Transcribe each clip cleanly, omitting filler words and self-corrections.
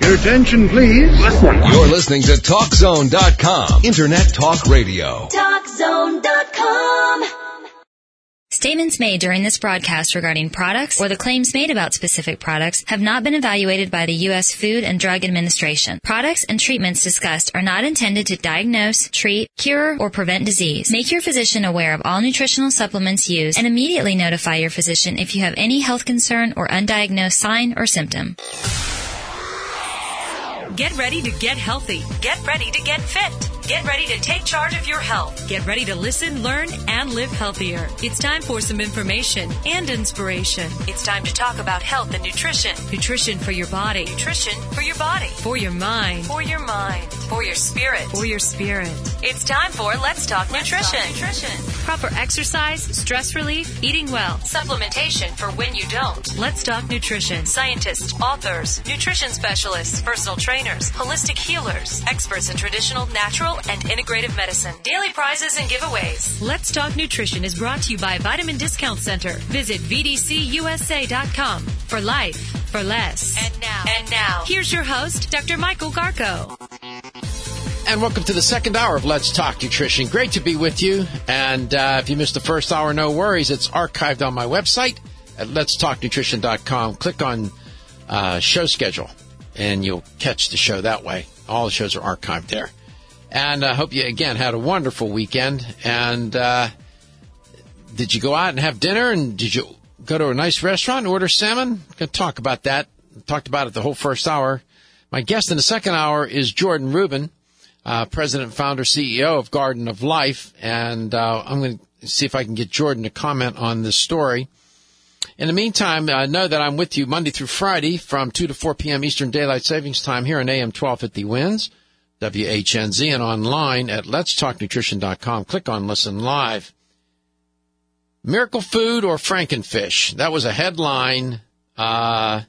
Your attention, please. You're listening to TalkZone.com. Internet Talk Radio. TalkZone.com. Statements made during this broadcast regarding products or the claims made about specific products have not been evaluated by the U.S. Food and Drug Administration. Products and treatments discussed are not intended to diagnose, treat, cure, or prevent disease. Make your physician aware of all nutritional supplements used and immediately notify your physician if you have any health concern or undiagnosed sign or symptom. Get ready to get healthy. Get ready to get fit. Get ready to take charge of your health. Get ready to listen, learn, and live healthier. It's time for some information and inspiration. It's time to talk about health and nutrition. Nutrition for your body. Nutrition for your body. For your mind. For your mind. For your spirit. For your spirit. It's time for Let's Talk Nutrition. Proper exercise, stress relief, eating well, supplementation for when you don't. Let's Talk Nutrition. Scientists, authors, nutrition specialists, personal trainers, holistic healers, experts in traditional, natural, and integrative medicine. Daily prizes and giveaways. Let's Talk Nutrition is brought to you by Vitamin Discount Center. Visit VDCUSA.com for life, for less. And now, here's your host, Dr. Michael Garko. And welcome to the second hour of Let's Talk Nutrition. Great to be with you. And if you missed the first hour, no worries. It's archived on my website at letstalknutrition.com. Click on show schedule, and you'll catch the show that way. All the shows are archived there. And I hope you, again, had a wonderful weekend. And did you go out and have dinner? And did you go to a nice restaurant and order salmon? I'm going to talk about that. Talked about it the whole first hour. My guest in the second hour is Jordan Rubin, president, founder, CEO of Garden of Life. And I'm going to see if I can get Jordan to comment on this story. In the meantime, know that I'm with you Monday through Friday from 2 to 4 p.m. Eastern Daylight Savings Time here on AM 1250 WINS. WHNZ, and online at letstalknutrition.com. Click on Listen Live. Miracle Food or Frankenfish? That was a headline. That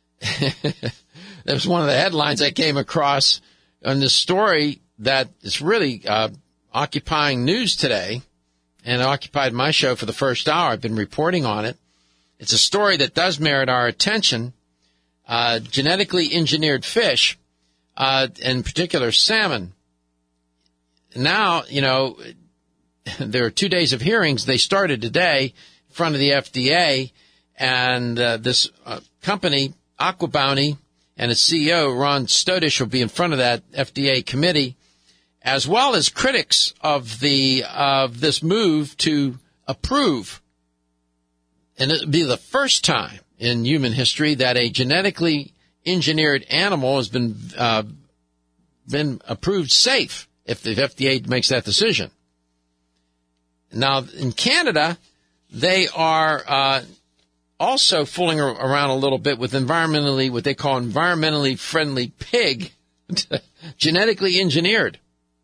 was one of the headlines I came across on this story that is really occupying news today, and occupied my show for the first hour. I've been reporting on it. It's a story that does merit our attention. Genetically engineered fish, in particular salmon. Now, there are 2 days of hearings. They started today in front of the FDA, and this company, AquaBounty, and its CEO, Ron Stodish, will be in front of that FDA committee, as well as critics of this move to approve. And it will be the first time in human history that a genetically engineered animal has been approved safe if the FDA makes that decision. Now, in Canada, they are also fooling around a little bit with what they call environmentally friendly pig, genetically engineered.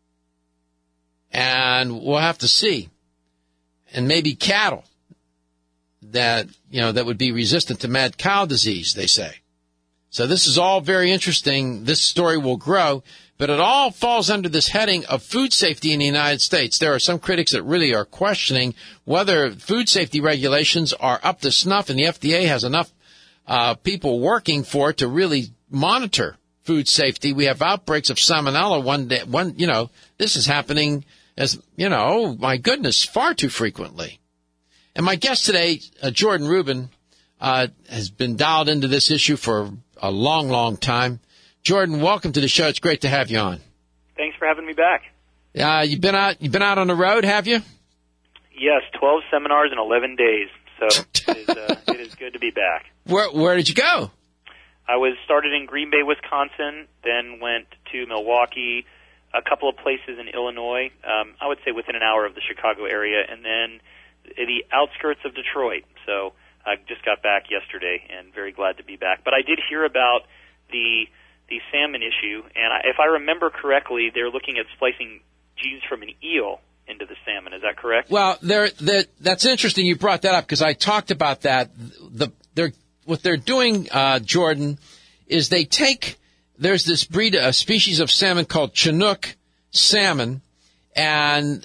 And we'll have to see. And maybe cattle that would be resistant to mad cow disease, they say. So this is all very interesting. This story will grow, but it all falls under this heading of food safety in the United States. There are some critics that really are questioning whether food safety regulations are up to snuff, and the FDA has enough people working for it to really monitor food safety. We have outbreaks of salmonella this is happening oh my goodness, far too frequently. And my guest today, Jordan Rubin, has been dialed into this issue for a long, long time. Jordan, welcome to the show. It's great to have you on. Thanks for having me back. You've been out on the road, have you? Yes, 12 seminars in 11 days. So it is good to be back. Where did you go? I started in Green Bay, Wisconsin, then went to Milwaukee, a couple of places in Illinois, I would say within an hour of the Chicago area, and then the outskirts of Detroit. So I just got back yesterday and very glad to be back. But I did hear about the salmon issue, and if I remember correctly, they're looking at splicing genes from an eel into the salmon. Is that correct? Well, that's interesting you brought that up because I talked about that. What they're doing, Jordan, is there's this breed, a species of salmon called Chinook salmon, and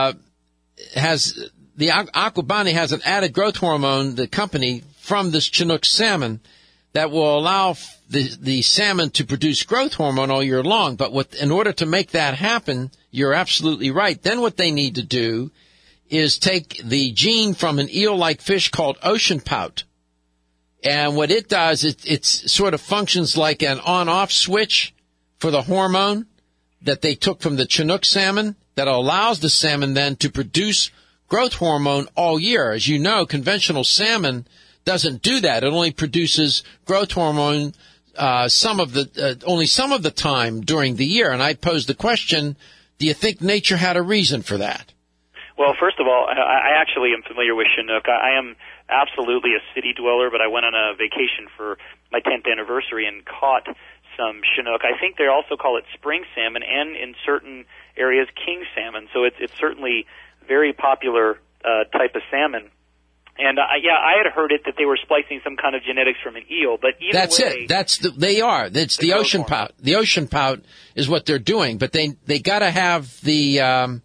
AquaBounty has an added growth hormone, the company, from this Chinook salmon that will allow the salmon to produce growth hormone all year long. But in order to make that happen, you're absolutely right. Then what they need to do is take the gene from an eel-like fish called ocean pout. And what it does, it sort of functions like an on-off switch for the hormone that they took from the Chinook salmon that allows the salmon then to produce growth hormone all year. As you know, conventional salmon doesn't do that. It only produces growth hormone only some of the time during the year. And I posed the question, do you think nature had a reason for that? Well, first of all, I actually am familiar with Chinook. I am absolutely a city dweller, but I went on a vacation for my 10th anniversary and caught some Chinook. I think they also call it spring salmon, and in certain areas, king salmon. So it's certainly very popular type of salmon. And I had heard it that they were splicing some kind of genetics from an eel, but either that's way, it. They are. It's the ocean pout. The ocean pout is what they're doing, but they got to have the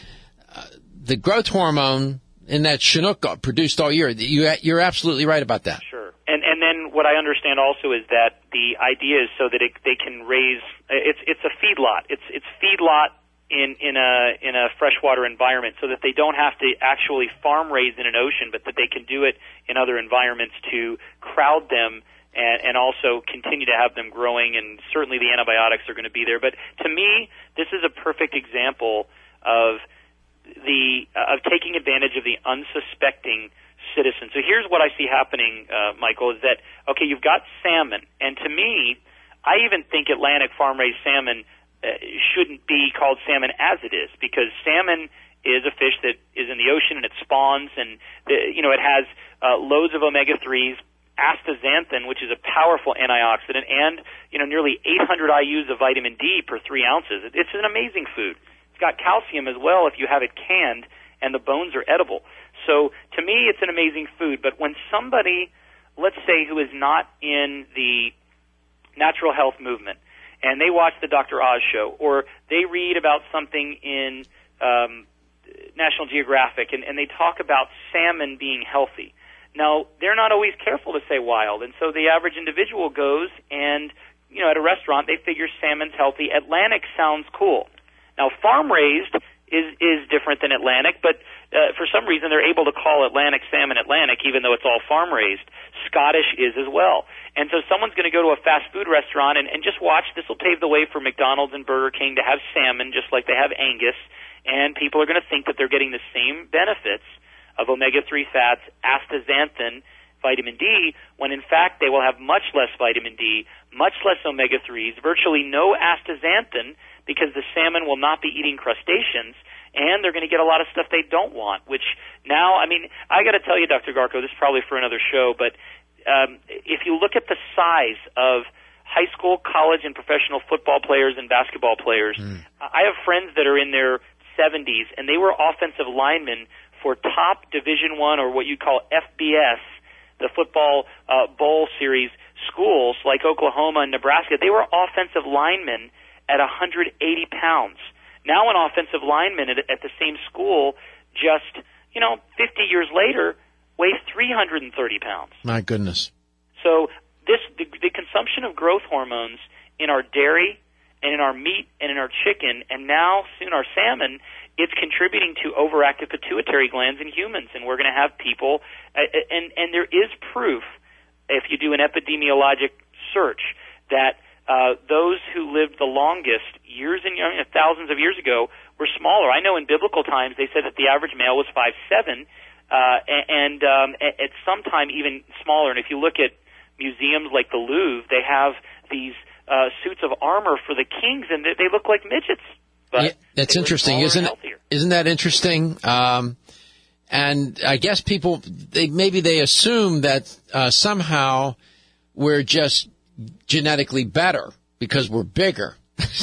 growth hormone in that Chinook produced all year. You're absolutely right about that. Sure. And then what I understand also is that the idea is so that they can raise. It's a feedlot. It's feedlot in a freshwater environment, so that they don't have to actually farm raise in an ocean, but that they can do it in other environments to crowd them and also continue to have them growing. And certainly the antibiotics are going to be there. But to me, this is a perfect example of taking advantage of the unsuspecting citizen. So here's what I see happening, Michael, is that, okay, you've got salmon, and to me, I even think Atlantic farm-raised salmon shouldn't be called salmon as it is, because salmon is a fish that is in the ocean and it spawns, and it has loads of omega-3s, astaxanthin, which is a powerful antioxidant, and nearly 800 IUs of vitamin D per 3 ounces. It's an amazing food. It's got calcium as well if you have it canned, and the bones are edible. So to me, it's an amazing food. But when somebody, let's say, who is not in the natural health movement, and they watch the Dr. Oz show, or they read about something in National Geographic, and they talk about salmon being healthy. Now, they're not always careful to say wild, and so the average individual goes and, at a restaurant, they figure salmon's healthy. Atlantic sounds cool. Now, farm-raised is different than Atlantic, but for some reason they're able to call Atlantic salmon Atlantic, even though it's all farm-raised. Scottish is as well. And so someone's going to go to a fast food restaurant and just watch. This will pave the way for McDonald's and Burger King to have salmon just like they have Angus, and people are going to think that they're getting the same benefits of omega-3 fats, astaxanthin, vitamin D, when in fact they will have much less vitamin D, much less omega-3s, virtually no astaxanthin, because the salmon will not be eating crustaceans, and they're going to get a lot of stuff they don't want, which now, I got to tell you, Dr. Garko, this is probably for another show, but if you look at the size of high school, college, and professional football players and basketball players, I have friends that are in their 70s, and they were offensive linemen for top Division I, or what you call FBS, the football bowl series schools like Oklahoma and Nebraska. They were offensive linemen at 180 pounds. Now an offensive lineman at the same school just, 50 years later weighs 330 pounds. My goodness. So the consumption of growth hormones in our dairy and in our meat and in our chicken and now soon our salmon, it's contributing to overactive pituitary glands in humans, and we're going to have people, and there is proof, if you do an epidemiologic search, that those who lived the longest years and thousands of years ago were smaller. I know in biblical times they said that the average male was 5'7", and at some time even smaller. And if you look at museums like the Louvre, they have these suits of armor for the kings, and they look like midgets. But yeah, that's interesting, isn't it? Isn't that interesting? And I guess people, they assume that somehow we're just genetically better because we're bigger.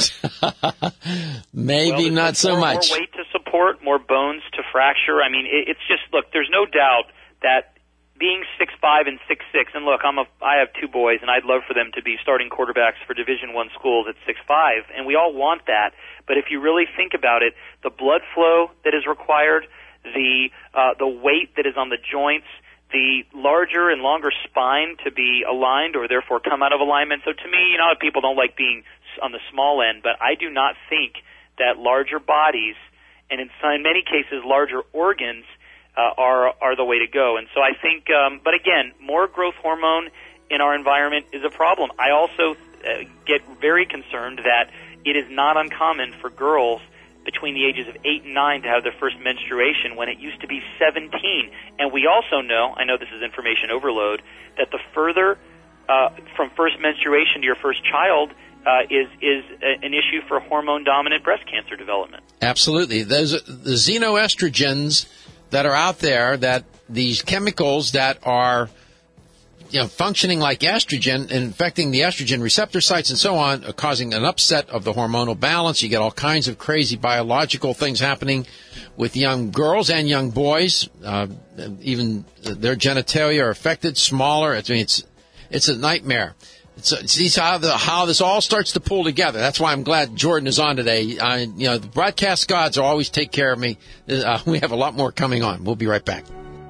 Maybe not so much. More weight to support, more bones to fracture. It's just, look, there's no doubt that being 6'5" and 6'6", and look, I have 2 boys, and I'd love for them to be starting quarterbacks for Division I schools at 6'5", and we all want that. But if you really think about it, the blood flow that is required, the weight that is on the joints, the larger and longer spine to be aligned or therefore come out of alignment. So to me, people don't like being on the small end, but I do not think that larger bodies and in many cases larger organs are the way to go. And so I think, but again, more growth hormone in our environment is a problem. I also get very concerned that it is not uncommon for girls between the ages of 8 and 9 to have their first menstruation when it used to be 17. And we also know, I know this is information overload, that the further from first menstruation to your first child is an issue for hormone-dominant breast cancer development. Absolutely. There's the xenoestrogens that are out there, that these chemicals that are functioning like estrogen and infecting the estrogen receptor sites and so on, are causing an upset of the hormonal balance. You get all kinds of crazy biological things happening with young girls and young boys. Even their genitalia are affected, smaller. It's a nightmare. See how this all starts to pull together. That's why I'm glad Jordan is on today. The broadcast gods always take care of me. We have a lot more coming on. We'll be right back.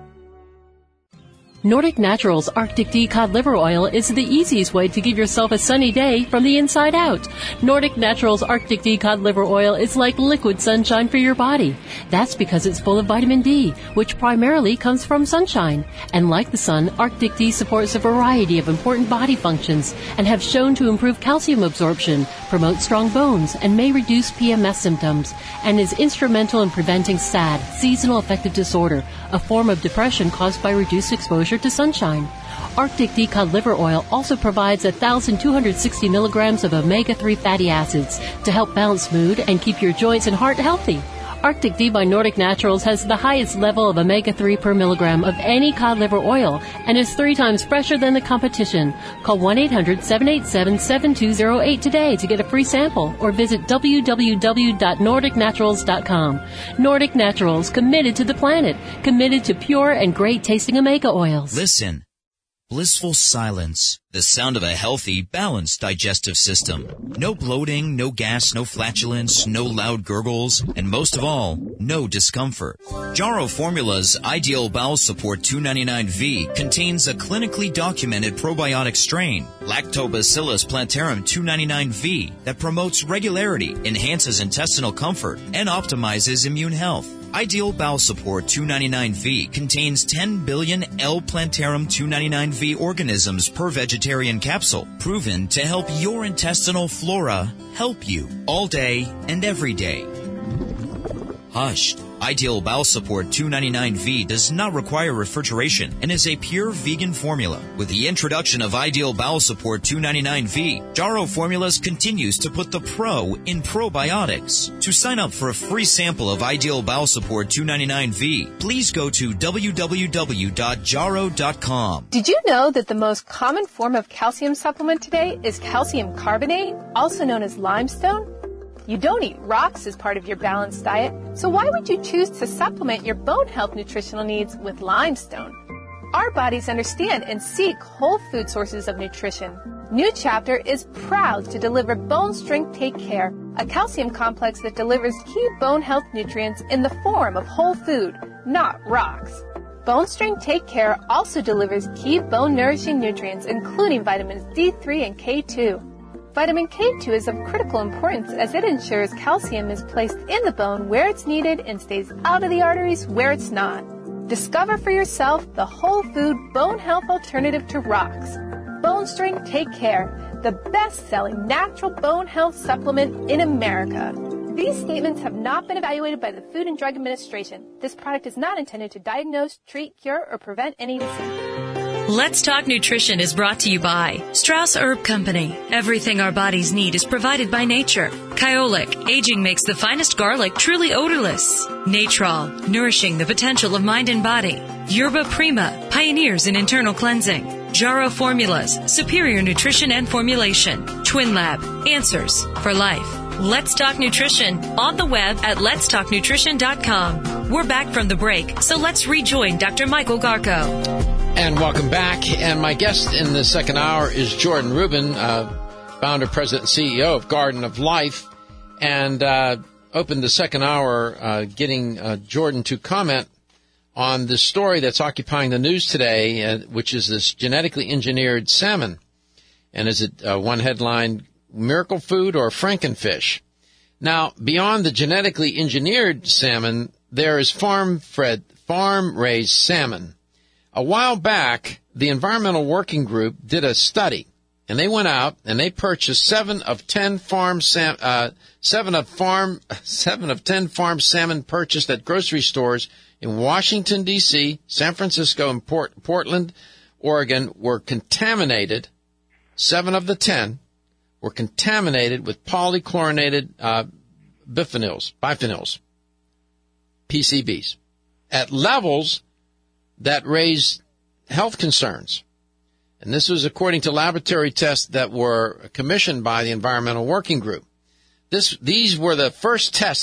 Nordic Naturals Arctic D Cod Liver Oil is the easiest way to give yourself a sunny day from the inside out. Nordic Naturals Arctic D Cod Liver Oil is like liquid sunshine for your body. That's because it's full of vitamin D, which primarily comes from sunshine. And like the sun, Arctic D supports a variety of important body functions and have shown to improve calcium absorption, promote strong bones, and may reduce PMS symptoms, and is instrumental in preventing SAD, seasonal affective disorder, a form of depression caused by reduced exposure to sunshine. Arctic D Cod Liver Oil also provides 1,260 milligrams of omega-3 fatty acids to help balance mood and keep your joints and heart healthy. Arctic D by Nordic Naturals has the highest level of omega-3 per milligram of any cod liver oil and is 3 times fresher than the competition. Call 1-800-787-7208 today to get a free sample or visit www.nordicnaturals.com. Nordic Naturals, committed to the planet, committed to pure and great tasting omega oils. Listen. Blissful silence. The sound of a healthy, balanced digestive system. No bloating, no gas, no flatulence, no loud gurgles, and most of all, no discomfort. Jarrow Formula's Ideal Bowel Support 299V contains a clinically documented probiotic strain, Lactobacillus plantarum 299V, that promotes regularity, enhances intestinal comfort, and optimizes immune health. Ideal Bowel Support 299V contains 10 billion L. plantarum 299V organisms per vegetarian capsule, proven to help your intestinal flora help you all day and every day. Hush. Ideal Bowel Support 299V does not require refrigeration and is a pure vegan formula. With the introduction of Ideal Bowel Support 299V, Jarrow Formulas continues to put the pro in probiotics. To sign up for a free sample of Ideal Bowel Support 299V, please go to www.jarrow.com. Did you know that the most common form of calcium supplement today is calcium carbonate, also known as limestone? You don't eat rocks as part of your balanced diet, so why would you choose to supplement your bone health nutritional needs with limestone? Our bodies understand and seek whole food sources of nutrition. New Chapter is proud to deliver Bone Strength Take Care, a calcium complex that delivers key bone health nutrients in the form of whole food, not rocks. Bone Strength Take Care also delivers key bone nourishing nutrients, including vitamins D3 and K2. Vitamin K2 is of critical importance as it ensures calcium is placed in the bone where it's needed and stays out of the arteries where it's not. Discover for yourself the whole food bone health alternative to rocks. Bone Strength Take Care, the best-selling natural bone health supplement in America. These statements have not been evaluated by the Food and Drug Administration. This product is not intended to diagnose, treat, cure, or prevent any disease. Let's Talk Nutrition is brought to you by Strauss Herb Company. Everything our bodies need is provided by nature. Kyolic, aging makes the finest garlic truly odorless. Natrol, nourishing the potential of mind and body. Yerba Prima, pioneers in internal cleansing. Jarrow Formulas, superior nutrition and formulation. Twin Lab, answers for life. Let's Talk Nutrition on the web at letstalknutrition.com. We're back from the break, so let's rejoin Dr. Michael Garko. And welcome back. And my guest in the second hour is Jordan Rubin, founder, president, and CEO of Garden of Life. And opened the second hour getting Jordan to comment on the story that's occupying the news today, which is this genetically engineered salmon. And is it one headline, miracle food or Frankenfish? Now, beyond the genetically engineered salmon, there is farm-raised salmon. A while back, the Environmental Working Group did a study, and they went out and they purchased 7 of 10 farm salmon purchased at grocery stores in Washington, D.C., San Francisco, and Portland, Oregon were contaminated. 7 of the 10 were contaminated with polychlorinated biphenyls, PCBs, at levels that raised health concerns. And this was according to laboratory tests that were commissioned by the Environmental Working Group. These were the first tests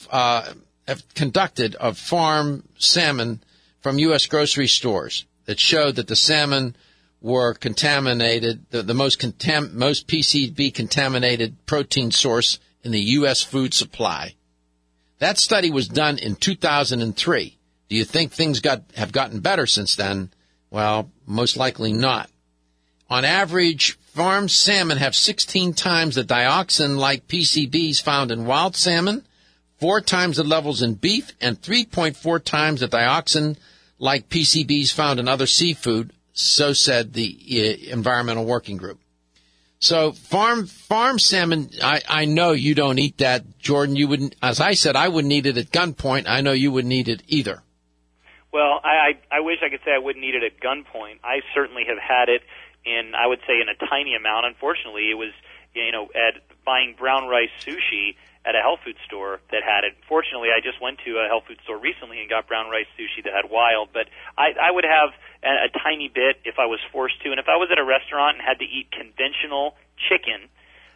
conducted of farm salmon from U.S. grocery stores that showed that the salmon were contaminated, the most PCB contaminated protein source in the U.S. food supply. That study was done in 2003. Do you think things have gotten better since then? Well, most likely not. On average, farm salmon have 16 times the dioxin-like PCBs found in wild salmon, 4 times the levels in beef, and 3.4 times the dioxin-like PCBs found in other seafood, so said the Environmental Working Group. So farm salmon, I know you don't eat that, Jordan. You wouldn't, as I said, I wouldn't eat it at gunpoint. I know you wouldn't eat it either. Well, I wish I could say I wouldn't eat it at gunpoint. I certainly have had it I would say in a tiny amount. Unfortunately, it was, at buying brown rice sushi at a health food store that had it. Fortunately, I just went to a health food store recently and got brown rice sushi that had wild, but I would have a tiny bit if I was forced to. And if I was at a restaurant and had to eat conventional chicken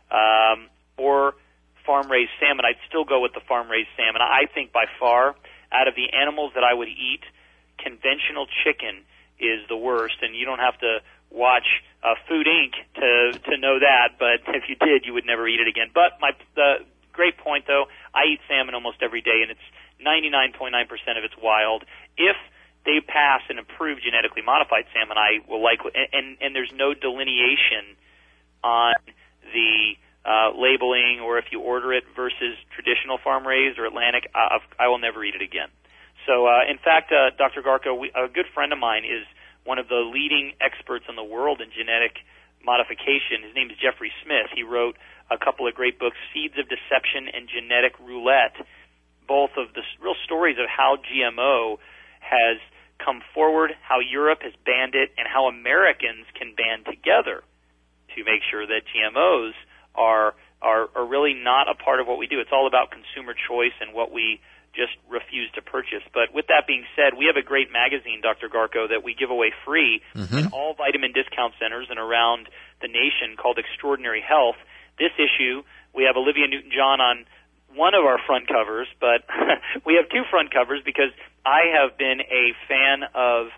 or farm-raised salmon, I'd still go with the farm-raised salmon. I think by far, out of the animals that I would eat, conventional chicken is the worst, and you don't have to watch Food Inc. to know that, but if you did, you would never eat it again. But the great point, though, I eat salmon almost every day, and it's 99.9% of it's wild. If they pass an approved genetically modified salmon, I will likely, and there's no delineation on the labeling or if you order it versus traditional farm-raised or Atlantic, I will never eat it again. So, in fact, Dr. Garko, a good friend of mine is one of the leading experts in the world in genetic modification. His name is Jeffrey Smith. He wrote a couple of great books, Seeds of Deception and Genetic Roulette, both of the real stories of how GMO has come forward, how Europe has banned it, and how Americans can band together to make sure that GMOs are really not a part of what we do. It's all about consumer choice and what we just refuse to purchase. But with that being said, we have a great magazine, Dr. Garko, that we give away free in all vitamin discount centers and around the nation called Extraordinary Health. This issue, we have Olivia Newton-John on one of our front covers, but we have 2 front covers because I have been a fan of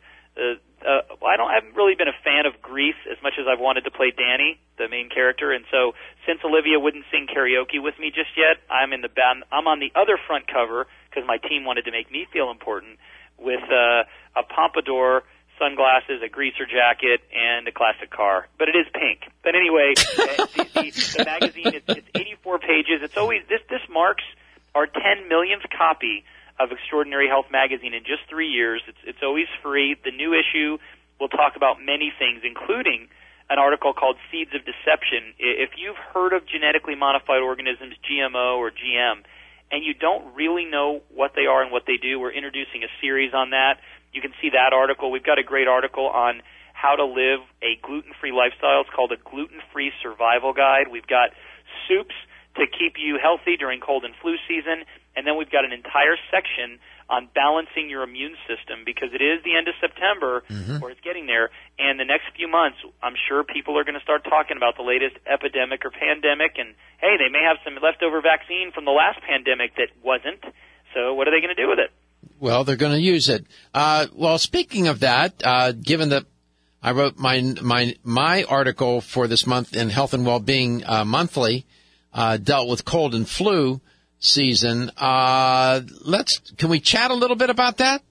I haven't really been a fan of Grease as much as I've wanted to play Danny, the main character, and so since Olivia wouldn't sing karaoke with me just yet, I'm on the other front cover because my team wanted to make me feel important with a pompadour, sunglasses, a greaser jacket, and a classic car. But it is pink. But anyway, the magazine, it's 84 pages. It's always this marks our 10 millionth copy of Extraordinary Health magazine in just 3 years. It's always free. The new issue will talk about many things, including an article called Seeds of Deception. If you've heard of genetically modified organisms, GMO or GM, and you don't really know what they are and what they do, we're introducing a series on that. You can see that article. We've got a great article on how to live a gluten-free lifestyle. It's called a gluten-free survival guide. We've got soups to keep you healthy during cold and flu season. And then we've got an entire section on balancing your immune system because it is the end of September, or it's getting there. And the next few months, I'm sure people are going to start talking about the latest epidemic or pandemic. And, hey, they may have some leftover vaccine from the last pandemic that wasn't. So what are they going to do with it? Well, they're going to use it. Well, speaking of that, given that I wrote my article for this month in Health and Wellbeing Monthly, dealt with cold and flu season. Can we chat a little bit about that?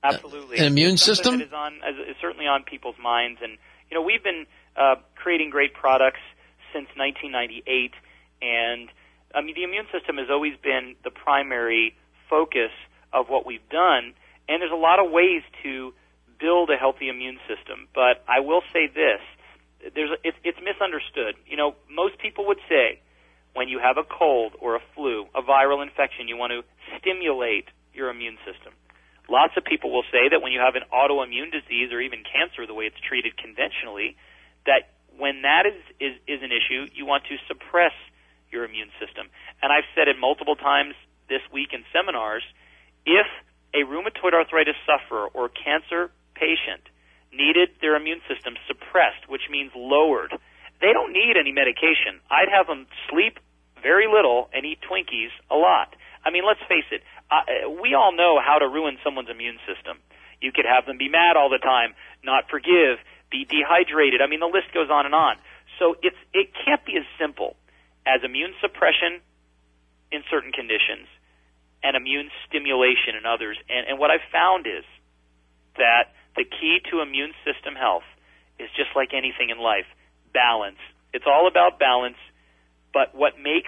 Absolutely. An immune Something system? that is certainly on people's minds. And, we've been creating great products since 1998. And, the immune system has always been the primary focus of what we've done. And there's a lot of ways to build a healthy immune system. But I will say this. It's misunderstood. Most people would say when you have a cold or a flu, a viral infection, you want to stimulate your immune system. Lots of people will say that when you have an autoimmune disease or even cancer, the way it's treated conventionally, that when that is an issue, you want to suppress your immune system. And I've said it multiple times this week in seminars, if a rheumatoid arthritis sufferer or cancer patient needed their immune system suppressed, which means lowered, they don't need any medication. I'd have them sleep very little and eat Twinkies a lot. Let's face it, we all know how to ruin someone's immune system. You could have them be mad all the time, not forgive, be dehydrated. The list goes on and on. So it can't be as simple as immune suppression in certain conditions and immune stimulation in others. And what I've found is that the key to immune system health is just like anything in life, balance. It's all about balance, but what makes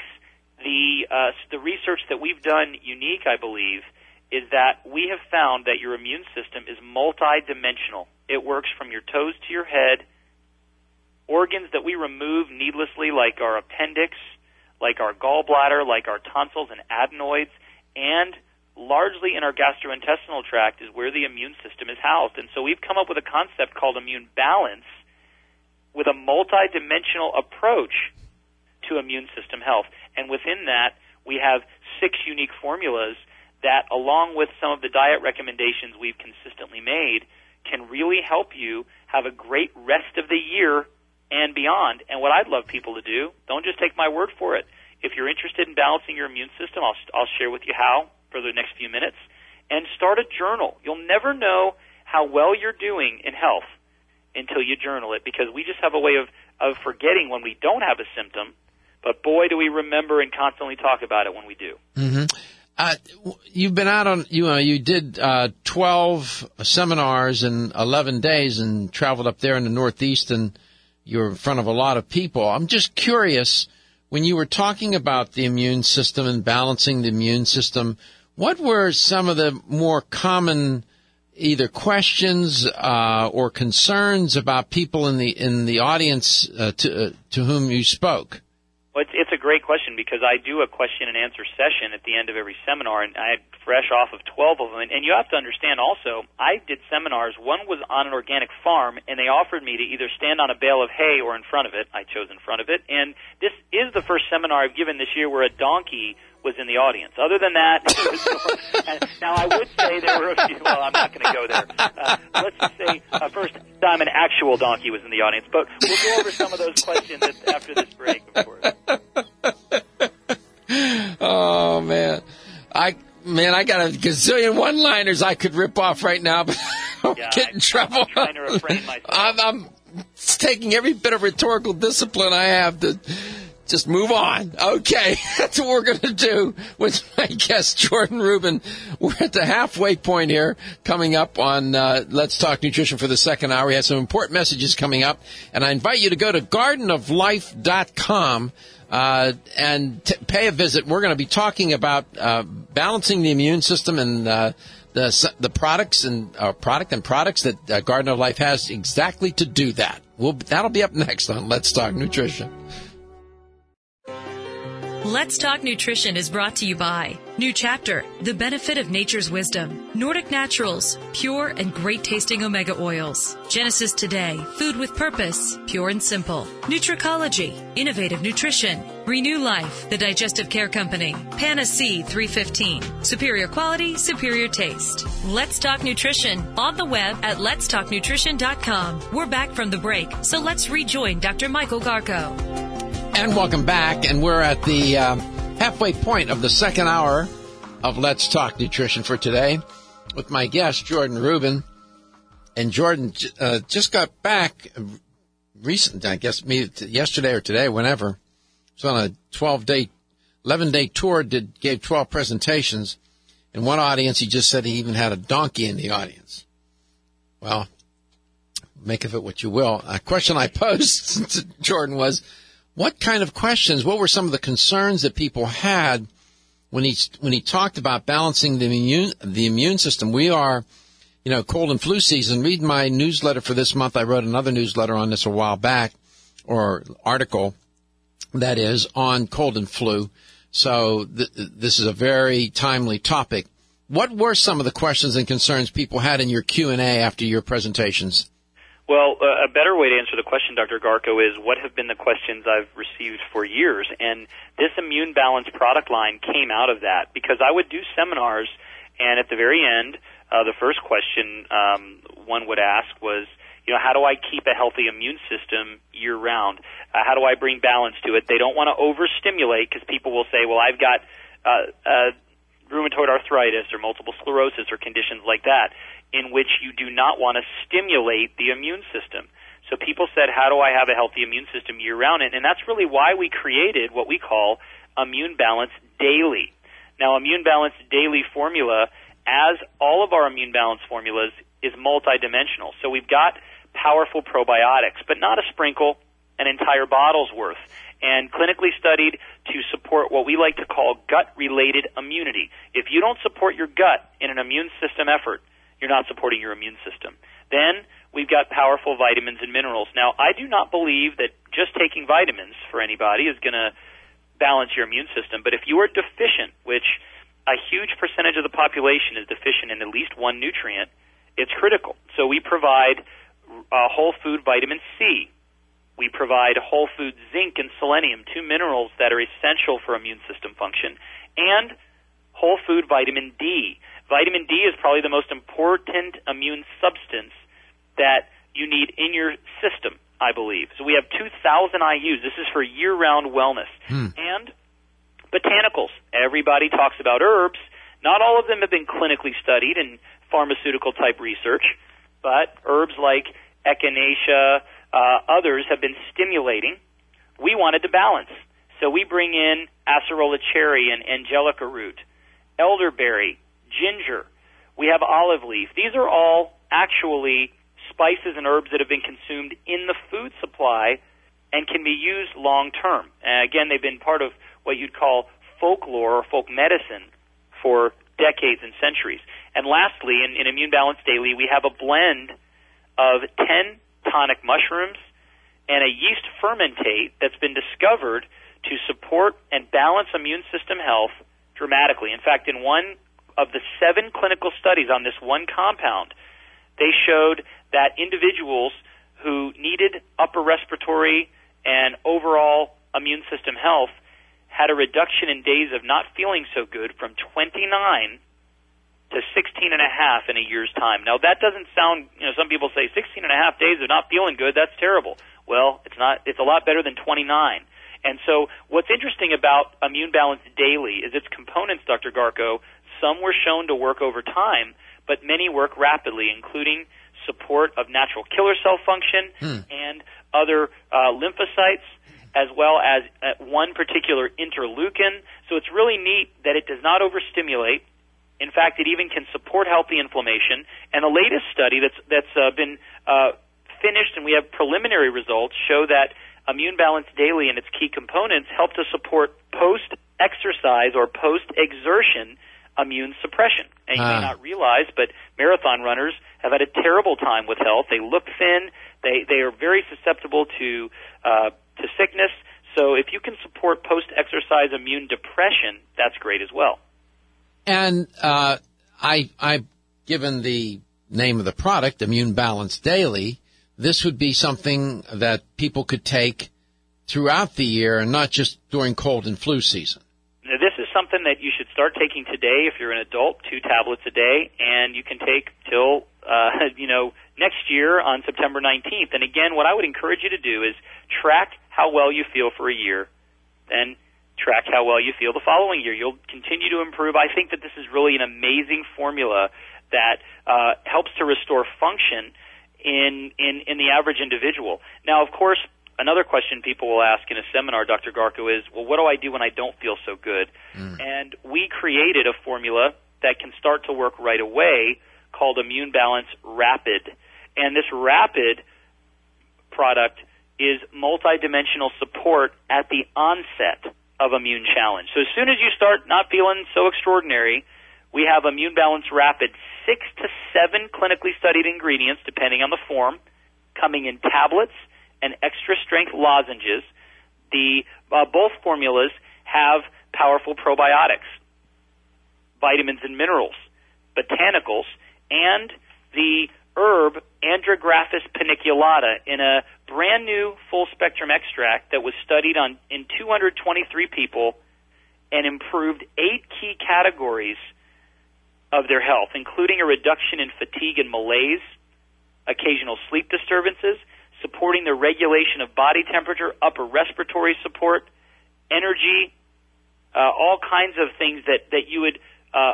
the research that we've done unique, I believe, is that we have found that your immune system is multidimensional. It works from your toes to your head. Organs that we remove needlessly, like our appendix, like our gallbladder, like our tonsils and adenoids, and largely in our gastrointestinal tract is where the immune system is housed. And so we've come up with a concept called immune balance with a multidimensional approach to immune system health. And within that, we have 6 unique formulas that, along with some of the diet recommendations we've consistently made, can really help you have a great rest of the year and beyond. And what I'd love people to do, don't just take my word for it. If you're interested in balancing your immune system, I'll share with you how for the next few minutes. And start a journal. You'll never know how well you're doing in health until you journal it, because we just have a way of forgetting when we don't have a symptom. But boy, do we remember and constantly talk about it when we do. Mm-hmm. You've been out on, you did 12 seminars in 11 days and traveled up there in the Northeast, and you're in front of a lot of people. I'm just curious, when you were talking about the immune system and balancing the immune system, what were some of the more common either questions or concerns about people in the audience to whom you spoke? Well, it's a great question, because I do a question and answer session at the end of every seminar, and I fresh off of 12 of them. And you have to understand also, I did seminars. One was on an organic farm, and they offered me to either stand on a bale of hay or in front of it. I chose in front of it. And this is the first seminar I've given this year where a donkey was in the audience. Other than that, now I would say there were a few, well, I'm not going to go there. Let's just say first time an actual donkey was in the audience. But we'll go over some of those questions after this break, of course. Oh, man. I got a gazillion one-liners I could rip off right now, but I'll get in trouble. I'm trying to refrain myself. I'm taking every bit of rhetorical discipline I have to just move on. Okay, that's what we're going to do with my guest, Jordan Rubin. We're at the halfway point here, coming up on Let's Talk Nutrition for the second hour. We have some important messages coming up, and I invite you to go to gardenoflife.com and pay a visit. We're going to be talking about balancing the immune system and the products and products that Garden of Life has exactly to do that. That'll be up next on Let's Talk Nutrition. Let's Talk Nutrition is brought to you by New Chapter, the benefit of nature's wisdom. Nordic Naturals, pure and great tasting omega oils. Genesis Today, food with purpose, pure and simple. Nutricology, innovative nutrition. Renew Life, the digestive care company. Panacea 315, superior quality, superior taste. Let's Talk Nutrition, on the web at letstalknutrition.com. We're back from the break, so let's rejoin Dr. Michael Garko. And welcome back, and we're at the halfway point of the second hour of Let's Talk Nutrition for today with my guest, Jordan Rubin. And Jordan just got back recently, I guess, yesterday or today, whenever. He was on a 11-day tour, gave 12 presentations. In one audience, he just said he even had a donkey in the audience. Well, make of it what you will. A question I posed to Jordan was, what kind of questions, what were some of the concerns that people had when he talked about balancing the immune system? We are, cold and flu season. Read my newsletter for this month. I wrote another newsletter on this a while back, or article, that is, on cold and flu. So this is a very timely topic. What were some of the questions and concerns people had in your Q&A after your presentations? Well, a better way to answer the question, Dr. Garko, is what have been the questions I've received for years? And this Immune Balance product line came out of that, because I would do seminars, and at the very end, the first question one would ask was, how do I keep a healthy immune system year-round? How do I bring balance to it? They don't want to overstimulate, because people will say, well, I've got rheumatoid arthritis or multiple sclerosis or conditions like that, in which you do not want to stimulate the immune system. So people said, how do I have a healthy immune system year-round? And that's really why we created what we call Immune Balance Daily. Now, Immune Balance Daily formula, as all of our Immune Balance formulas, is multidimensional. So we've got powerful probiotics, but not a sprinkle, an entire bottle's worth, and clinically studied to support what we like to call gut-related immunity. If you don't support your gut in an immune system effort, you're not supporting your immune system. Then we've got powerful vitamins and minerals. Now, I do not believe that just taking vitamins for anybody is going to balance your immune system, but if you are deficient, which a huge percentage of the population is deficient in at least one nutrient, it's critical. So we provide whole food vitamin C. We provide whole food zinc and selenium, two minerals that are essential for immune system function, and whole food vitamin D. Vitamin D is probably the most important immune substance that you need in your system, I believe. So we have 2,000 IUs. This is for year-round wellness. And botanicals. Everybody talks about herbs. Not all of them have been clinically studied in pharmaceutical-type research, but herbs like echinacea, others have been stimulating. We wanted to balance. So we bring in acerola cherry and angelica root, elderberry, ginger. We have olive leaf. These are all actually spices and herbs that have been consumed in the food supply and can be used long term. And again, they've been part of what you'd call folklore or folk medicine for decades and centuries. And lastly, in Immune Balance Daily, we have a blend of 10 tonic mushrooms and a yeast fermentate that's been discovered to support and balance immune system health dramatically. In fact, in one of the 7 clinical studies on this one compound, they showed that individuals who needed upper respiratory and overall immune system health had a reduction in days of not feeling so good from 29 to 16 and a half in a year's time. Now, that doesn't sound, some people say 16 and a half days of not feeling good, that's terrible. Well, it's not. It's a lot better than 29. And so what's interesting about Immune Balance Daily is its components, Dr. Garko. Some were shown to work over time, but many work rapidly, including support of natural killer cell function and other lymphocytes, as well as one particular interleukin. So it's really neat that it does not overstimulate. In fact, it even can support healthy inflammation. And the latest study that's been finished, and we have preliminary results, show that Immune Balance Daily and its key components help to support post-exercise or post-exertion immune suppression. And you may not realize, but marathon runners have had a terrible time with health. They look thin. They are very susceptible to sickness. So if you can support post-exercise immune depression, that's great as well. And I've given the name of the product, Immune Balance Daily. This would be something that people could take throughout the year and not just during cold and flu season. Now, this is something that you should start taking today if you're an adult, 2 tablets a day, and you can take till, next year on September 19th. And again, what I would encourage you to do is track how well you feel for a year, then track how well you feel the following year. You'll continue to improve. I think that this is really an amazing formula that helps to restore function in the average individual. Now, of course, another question people will ask in a seminar, Dr. Garko, is, well, what do I do when I don't feel so good? And we created a formula that can start to work right away called Immune Balance Rapid. And this Rapid product is multidimensional support at the onset of immune challenge. So as soon as you start not feeling so extraordinary, we have Immune Balance Rapid, 6 to 7 clinically studied ingredients, depending on the form, coming in tablets and extra-strength lozenges. Both formulas have powerful probiotics, vitamins and minerals, botanicals, and the herb Andrographis paniculata in a brand new full-spectrum extract that was studied in 223 people and improved 8 key categories of their health, including a reduction in fatigue and malaise, occasional sleep disturbances, supporting the regulation of body temperature, upper respiratory support, energy, all kinds of things that you would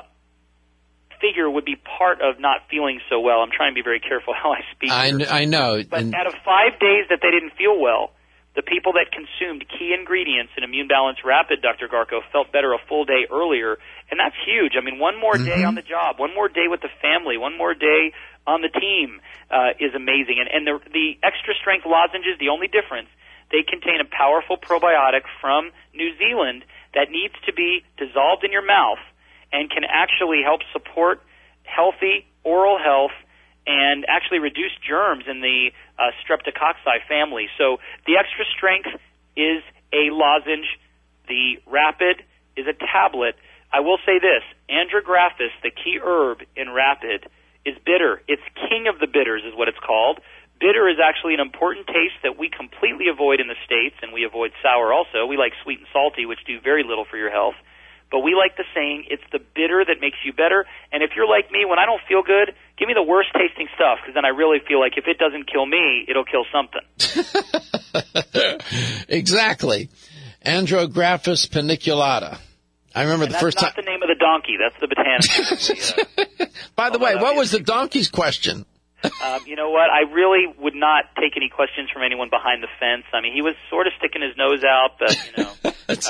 figure would be part of not feeling so well. I'm trying to be very careful how I speak here. I know. But out of 5 days that they didn't feel well, the people that consumed key ingredients in Immune Balance Rapid, Dr. Garko, felt better a full day earlier, and that's huge. I mean, one more day on the job, one more day with the family, one more day on the team is amazing. And the extra-strength lozenges, the only difference, they contain a powerful probiotic from New Zealand that needs to be dissolved in your mouth and can actually help support healthy oral health and actually reduce germs in the Streptococci family. So the extra strength is a lozenge. The Rapid is a tablet. I will say this, Andrographis, the key herb in Rapid, is bitter. It's king of the bitters is what it's called. Bitter is actually an important taste that we completely avoid in the States, and we avoid sour also. We like sweet and salty, which do very little for your health. But we like the saying, it's the bitter that makes you better. And if you're like me, when I don't feel good, give me the worst tasting stuff, because then I really feel like if it doesn't kill me, it'll kill something. Exactly. Andrographis paniculata. I remember the first time. That's not the name of the donkey. That's the botanical. By the way, what was the donkey's question? You know what? I really would not take any questions from anyone behind the fence. I mean, he was sort of sticking his nose out, but, you know.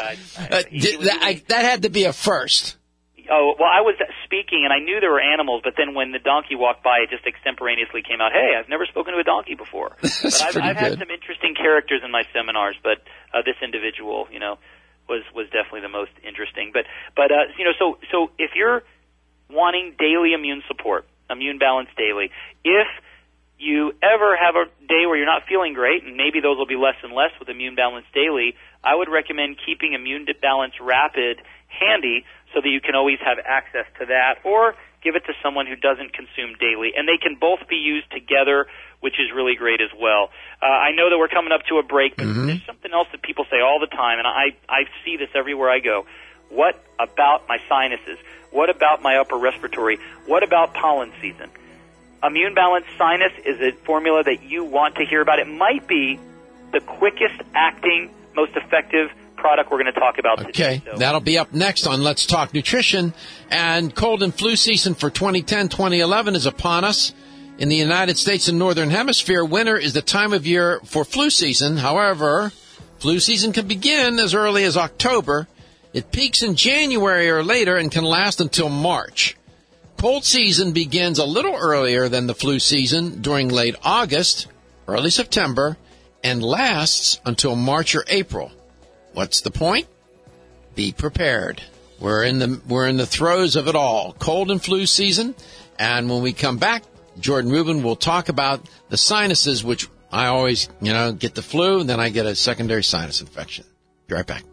That had to be a first. Oh, well, I was speaking, and I knew there were animals, but then when the donkey walked by, it just extemporaneously came out, hey, I've never spoken to a donkey before. But I've had some interesting characters in my seminars, but this individual, you know, was definitely the most interesting. But you know, so if you're wanting daily immune support, Immune Balance Daily, if you ever have a day where you're not feeling great, and maybe those will be less and less with Immune Balance Daily, I would recommend keeping Immune Balance Rapid handy so that you can always have access to that, or give it to someone who doesn't consume daily. And they can both be used together, which is really great as well. I know that we're coming up to a break, but there's something else that people say all the time, and I see this everywhere I go. What about my sinuses? What about my upper respiratory? What about pollen season? Immune Balance Sinus is a formula that you want to hear about. It might be the quickest acting, most effective product we're going to talk about today. Okay, so that'll be up next on Let's Talk Nutrition. And cold and flu season for 2010-2011 is upon us. In the United States and Northern Hemisphere, winter is the time of year for flu season. However, flu season can begin as early as October. It peaks in January or later and can last until March. Cold season begins a little earlier than the flu season during late August, early September, and lasts until March or April. What's the point? Be prepared. We're in the throes of it all, cold and flu season. And when we come back, Jordan Rubin will talk about the sinuses, which I always, get the flu, and then I get a secondary sinus infection. Be right back.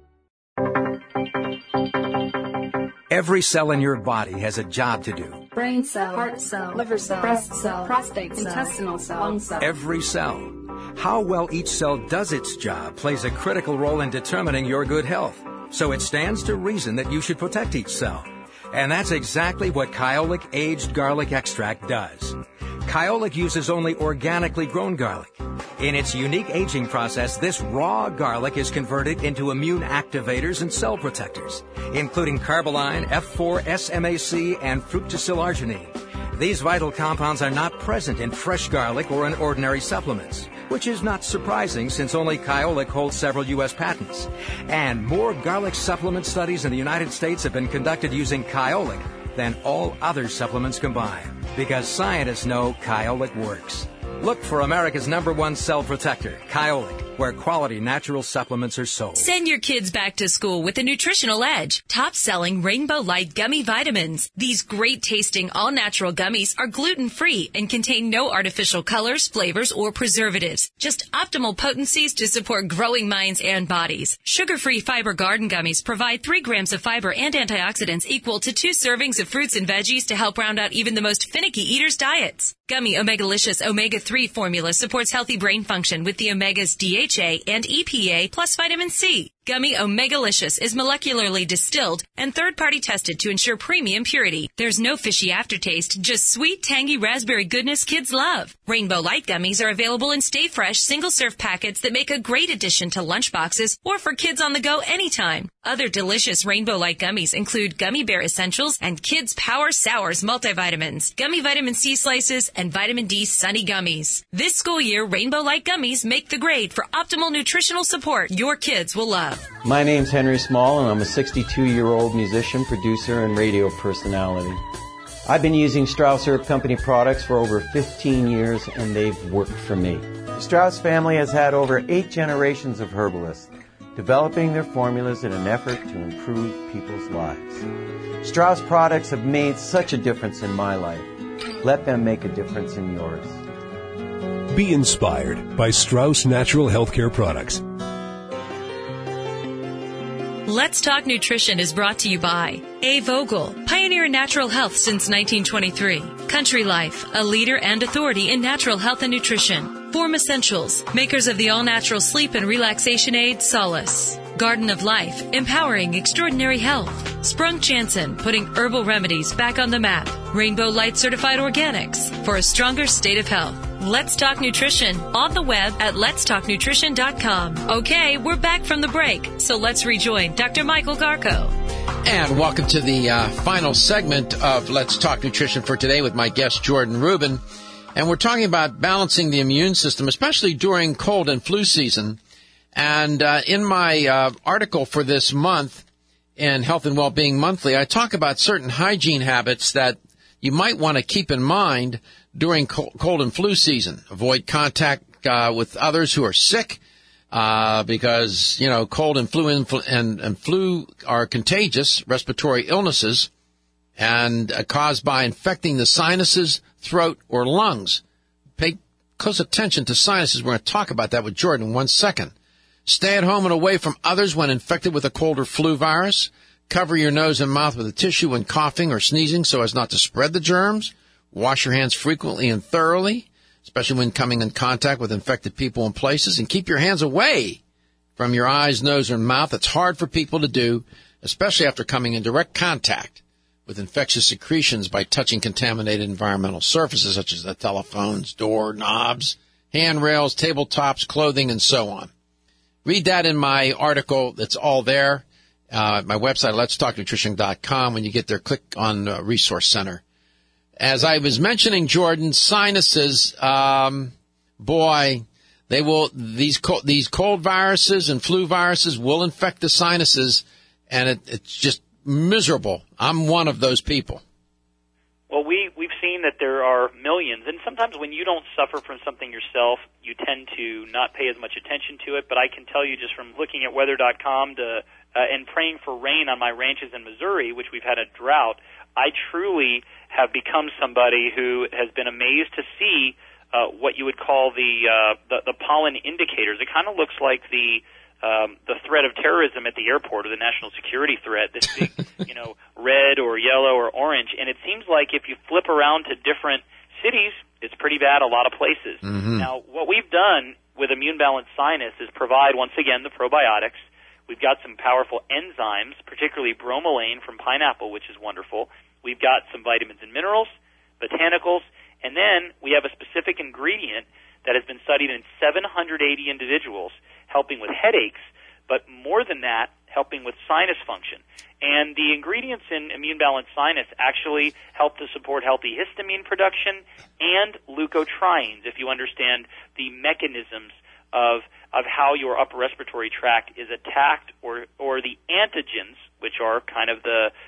Every cell in your body has a job to do. Brain cell, heart cell, liver cell, breast cell, prostate cell, intestinal cell, lung cell. Every cell. How well each cell does its job plays a critical role in determining your good health. So it stands to reason that you should protect each cell. And that's exactly what Kyolic Aged Garlic Extract does. Kyolic uses only organically grown garlic. In its unique aging process, this raw garlic is converted into immune activators and cell protectors, including carboline, F4-SMAC, and fructosylarginine. These vital compounds are not present in fresh garlic or in ordinary supplements, which is not surprising since only Kyolic holds several U.S. patents. And more garlic supplement studies in the United States have been conducted using Kyolic than all other supplements combined. Because scientists know Kyolic works. Look for America's #1 cell protector, Kyolic, where quality natural supplements are sold. Send your kids back to school with a nutritional edge. Top-selling Rainbow Light Gummy Vitamins. These great-tasting, all-natural gummies are gluten-free and contain no artificial colors, flavors, or preservatives. Just optimal potencies to support growing minds and bodies. Sugar-free Fiber Garden Gummies provide 3 grams of fiber and antioxidants equal to 2 servings of fruits and veggies to help round out even the most finicky eaters' diets. Gummy Omegalicious Omega-3 formula supports healthy brain function with the omegas DHA and EPA plus vitamin C. Gummy Omegalicious is molecularly distilled and third-party tested to ensure premium purity. There's no fishy aftertaste, just sweet, tangy raspberry goodness kids love. Rainbow Light Gummies are available in Stay Fresh single-serve packets that make a great addition to lunchboxes or for kids on the go anytime. Other delicious Rainbow Light Gummies include Gummy Bear Essentials and Kids Power Sours multivitamins, Gummy Vitamin C Slices, and Vitamin D Sunny Gummies. This school year, Rainbow Light Gummies make the grade for optimal nutritional support your kids will love. My name's Henry Small, and I'm a 62-year-old musician, producer, and radio personality. I've been using Strauss Herb Company products for over 15 years, and they've worked for me. The Strauss family has had over 8 generations of herbalists, developing their formulas in an effort to improve people's lives. Strauss products have made such a difference in my life. Let them make a difference in yours. Be inspired by Strauss Natural Healthcare Products. Let's Talk Nutrition is brought to you by A. Vogel, pioneer in natural health since 1923. Country Life, a leader and authority in natural health and nutrition. Form Essentials, makers of the all-natural sleep and relaxation aid Solace. Garden of Life, empowering extraordinary health. Sprung Jansen, putting herbal remedies back on the map. Rainbow Light Certified Organics, for a stronger state of health. Let's Talk Nutrition, on the web at letstalknutrition.com. Okay, we're back from the break, so let's rejoin Dr. Michael Garko. And welcome to the final segment of Let's Talk Nutrition for today with my guest, Jordan Rubin. And we're talking about balancing the immune system, especially during cold and flu season. And in my article for this month in Health and Wellbeing Monthly, I talk about certain hygiene habits that you might want to keep in mind during cold and flu season. Avoid contact with others who are sick because, you know, cold and flu are contagious respiratory illnesses and caused by infecting the sinuses, throat, or lungs. Pay close attention to sinuses. We're going to talk about that with Jordan in 1 second. Stay at home and away from others when infected with a cold or flu virus. Cover your nose and mouth with a tissue when coughing or sneezing so as not to spread the germs. Wash your hands frequently and thoroughly, especially when coming in contact with infected people and places. And keep your hands away from your eyes, nose, or mouth. It's hard for people to do, especially after coming in direct contact with infectious secretions by touching contaminated environmental surfaces such as the telephones, door knobs, handrails, tabletops, clothing, and so on. Read that in my article. That's all there. My website, letstalknutrition.com. When you get there, click on Resource Center. As I was mentioning, Jordan, sinuses, boy, they will, these cold viruses and flu viruses will infect the sinuses, and it's just miserable. I'm one of those people. Well, we've seen that there are millions, and sometimes when you don't suffer from something yourself, you tend to not pay as much attention to it. But I can tell you just from looking at weather.com and praying for rain on my ranches in Missouri, which we've had a drought, I truly have become somebody who has been amazed to see what you would call the pollen indicators. It kind of looks like the threat of terrorism at the airport, or the national security threat, this big, red or yellow or orange. And it seems like if you flip around to different cities, it's pretty bad a lot of places. Mm-hmm. Now, what we've done with Immune Balance Sinus is provide, once again, the probiotics. We've got some powerful enzymes, particularly bromelain from pineapple, which is wonderful. We've got some vitamins and minerals, botanicals, and then we have a specific ingredient that has been studied in 780 individuals, helping with headaches, but more than that, helping with sinus function. And the ingredients in Immune Balance Sinus actually help to support healthy histamine production and leukotrienes, if you understand the mechanisms of how your upper respiratory tract is attacked, or the antigens, which are kind of the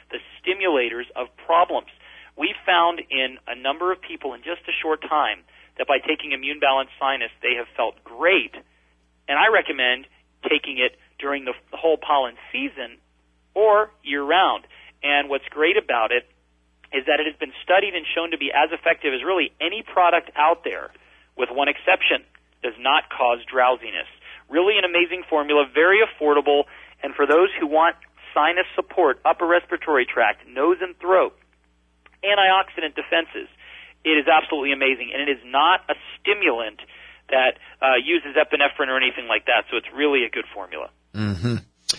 stimulators of problems. We found in a number of people in just a short time that by taking Immune Balance Sinus, they have felt great. And I recommend taking it during the whole pollen season or year-round. And what's great about it is that it has been studied and shown to be as effective as really any product out there, with one exception: does not cause drowsiness. Really an amazing formula, very affordable, and for those who want sinus support, upper respiratory tract, nose and throat, antioxidant defenses, it is absolutely amazing. And it is not a stimulant that uses epinephrine or anything like that, so it's really a good formula. Mm-hmm.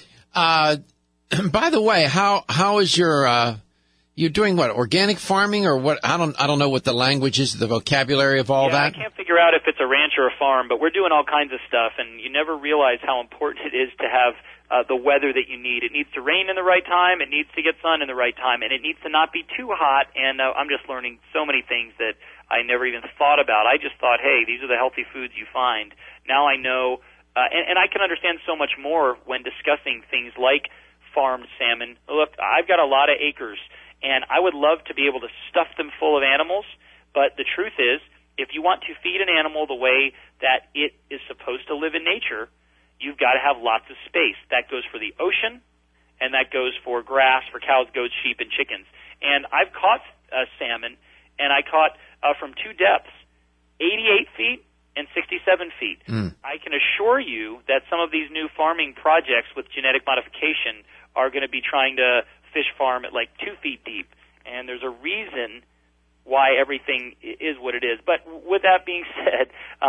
By the way, how is your you're doing what, organic farming or what? I don't know what the language is, the vocabulary of all that. I can't figure out if it's a ranch or a farm, but we're doing all kinds of stuff, and you never realize how important it is to have the weather that you need. It needs to rain in the right time, it needs to get sun in the right time, and it needs to not be too hot. And I'm just learning so many things that I never even thought about. I just thought, hey, these are the healthy foods you find. Now I know, and I can understand so much more when discussing things like farmed salmon. Look, I've got a lot of acres, and I would love to be able to stuff them full of animals, but the truth is, if you want to feed an animal the way that it is supposed to live in nature, you've got to have lots of space. That goes for the ocean, and that goes for grass for cows, goats, sheep, and chickens. And I've caught salmon, and I caught from two depths, 88 feet and 67 feet. I can assure you that some of these new farming projects with genetic modification are going to be trying to fish farm at like 2 feet deep, and there's a reason why everything is what it is. But with that being said,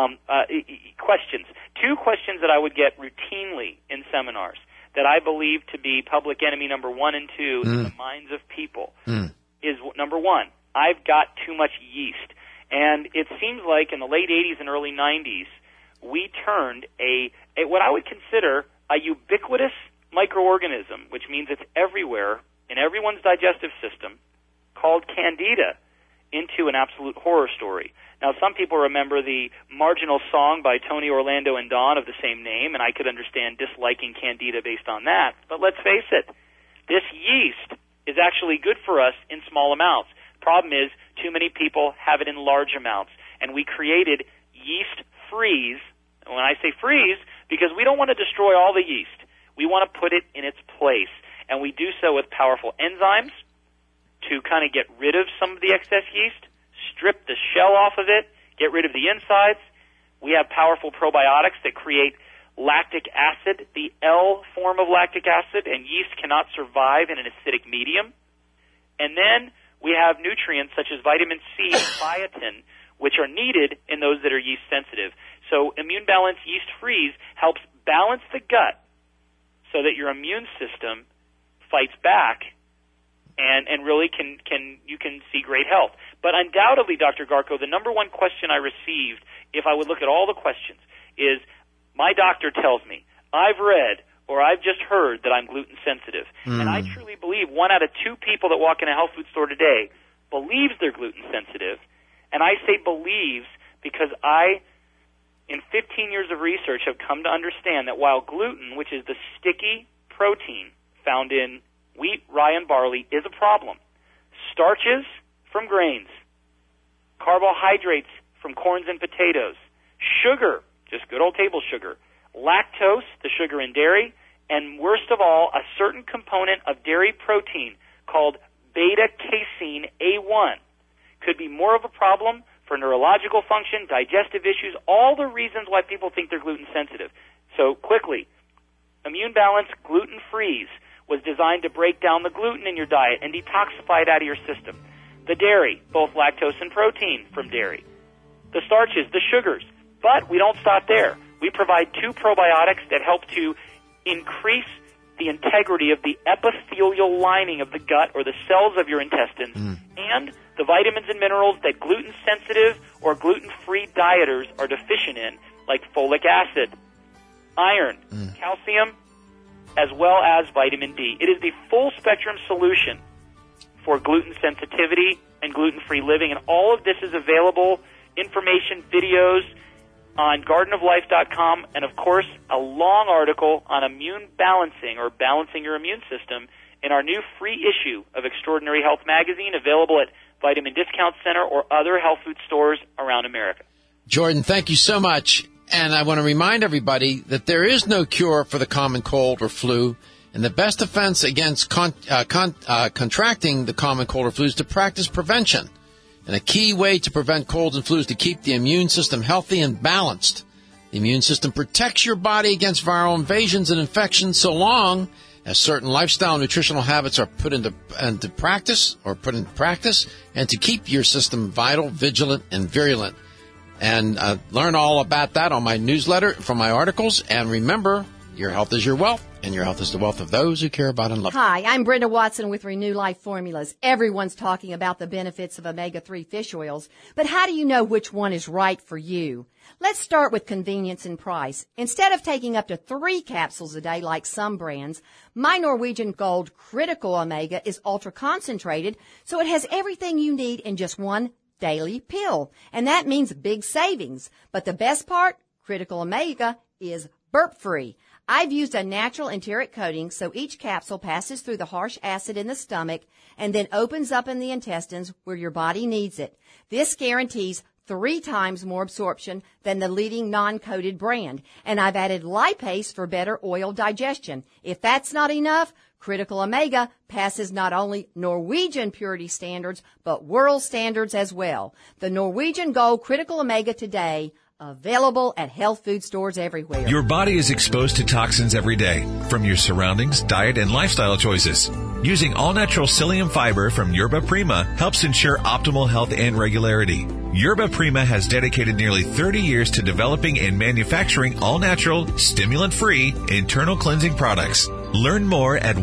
questions. Two questions that I would get routinely in seminars that I believe to be public enemy number 1 and 2 in the minds of people is, number one, I've got too much yeast. And it seems like in the late 80s and early 90s, we turned what I would consider a ubiquitous microorganism, which means it's everywhere in everyone's digestive system, called Candida, into an absolute horror story. Now, some people remember the marginal song by Tony Orlando and Dawn of the same name, and I could understand disliking Candida based on that. But let's face it, this yeast is actually good for us in small amounts. Problem is, too many people have it in large amounts, and we created yeast freeze. When I say freeze, because we don't want to destroy all the yeast. We want to put it in its place, and we do so with powerful enzymes to kind of get rid of some of the excess yeast, strip the shell off of it, get rid of the insides. We have powerful probiotics that create lactic acid, the L form of lactic acid, and yeast cannot survive in an acidic medium. And then we have nutrients such as vitamin C and biotin, which are needed in those that are yeast sensitive. So Immune Balance Yeast Freeze helps balance the gut so that your immune system fights back and really you can see great health. But undoubtedly, Dr. Garko, the number one question I received, if I would look at all the questions, is my doctor tells me, I've read or I've just heard that I'm gluten sensitive. And I truly believe 1 out of 2 people that walk in a health food store today believes they're gluten sensitive. And I say believes because I, in 15 years of research, have come to understand that while gluten, which is the sticky protein found in wheat, rye, and barley, is a problem, starches from grains, carbohydrates from corns and potatoes, sugar, just good old table sugar, lactose, the sugar in dairy, and worst of all, a certain component of dairy protein called beta-casein A1 could be more of a problem for neurological function, digestive issues, all the reasons why people think they're gluten sensitive. So quickly, Immune Balance Gluten Freeze was designed to break down the gluten in your diet and detoxify it out of your system. The dairy, both lactose and protein from dairy. The starches, the sugars. But we don't stop there. We provide 2 probiotics that help to increase the integrity of the epithelial lining of the gut or the cells of your intestines and the vitamins and minerals that gluten-sensitive or gluten-free dieters are deficient in, like folic acid, iron, calcium, as well as vitamin D. It is the full-spectrum solution for gluten sensitivity and gluten-free living, and all of this is available, information, videos, on gardenoflife.com, and of course, a long article on immune balancing or balancing your immune system in our new free issue of Extraordinary Health magazine, available at Vitamin Discount Center or other health food stores around America. Jordan, thank you so much. And I want to remind everybody that there is no cure for the common cold or flu. And the best defense against contracting the common cold or flu is to practice prevention. And a key way to prevent colds and flus is to keep the immune system healthy and balanced. The immune system protects your body against viral invasions and infections so long as certain lifestyle and nutritional habits are put into practice, and to keep your system vital, vigilant, and virulent. And learn all about that on my newsletter from my articles. And remember, your health is your wealth, and your health is the wealth of those who care about and love you. Hi, I'm Brenda Watson with Renew Life Formulas. Everyone's talking about the benefits of omega-3 fish oils, but how do you know which one is right for you? Let's start with convenience and price. Instead of taking up to 3 capsules a day like some brands, my Norwegian Gold Critical Omega is ultra concentrated, so it has everything you need in just one daily pill. And that means big savings. But the best part, Critical Omega is burp-free. I've used a natural enteric coating so each capsule passes through the harsh acid in the stomach and then opens up in the intestines where your body needs it. This guarantees 3 times more absorption than the leading non-coated brand. And I've added lipase for better oil digestion. If that's not enough, Critical Omega passes not only Norwegian purity standards, but world standards as well. The Norwegian Gold Critical Omega today, available at health food stores everywhere. Your body is exposed to toxins every day from your surroundings, diet, and lifestyle choices. Using all-natural psyllium fiber from Yerba Prima helps ensure optimal health and regularity. Yerba Prima has dedicated nearly 30 years to developing and manufacturing all-natural, stimulant-free, internal cleansing products. Learn more at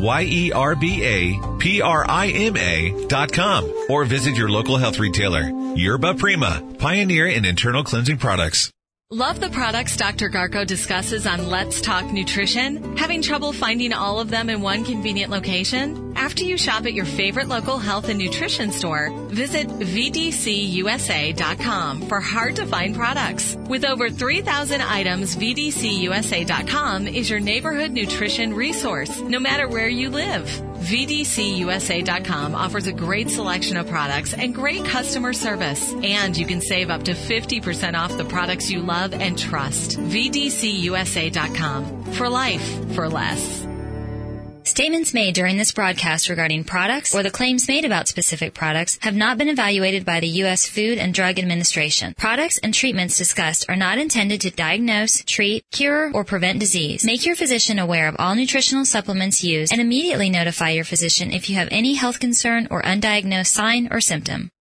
YerbaPrima.com or visit your local health retailer. Yerba Prima, pioneer in internal cleansing products. Love the products Dr. Garko discusses on Let's Talk Nutrition? Having trouble finding all of them in one convenient location? After you shop at your favorite local health and nutrition store, visit VDCUSA.com for hard-to-find products. With over 3,000 items, VDCUSA.com is your neighborhood nutrition resource, no matter where you live. VDCUSA.com offers a great selection of products and great customer service. And you can save up to 50% off the products you love and trust. VDCUSA.com. For life, for less. Statements made during this broadcast regarding products or the claims made about specific products have not been evaluated by the U.S. Food and Drug Administration. Products and treatments discussed are not intended to diagnose, treat, cure, or prevent disease. Make your physician aware of all nutritional supplements used and immediately notify your physician if you have any health concern or undiagnosed sign or symptom.